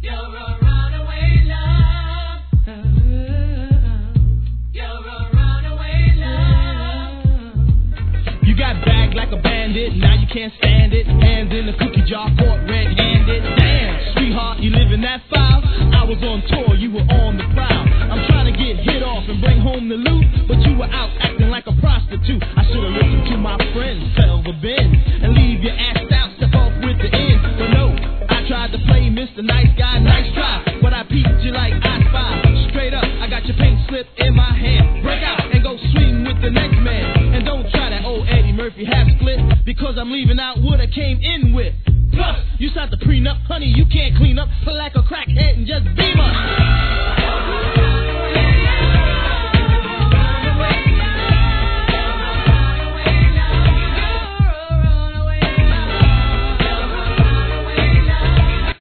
You're a runaway love. You're a runaway love. You got bagged like a bandit, now you can't stand it. Hands in the cookie jar, caught red-handed. Damn, sweetheart, you live in that file. I was on tour, you were on the prowl. I'm trying to get hit off and bring home the loot, but you were out acting like a prostitute. I should have listened to my friends, sell the bin, and leave your ass out, step off with the end. But no, I tried to play Mr. Nice Guy, nice try, but I peeped you like I spy. Straight up, I got your pink slip in my hand. Break out and go swing with the next man. And don't try that old Eddie Murphy half split, because I'm leaving out what I came in with. Plus, you signed the prenup, honey, you can't clean up. Feel like a crackhead and just beam us.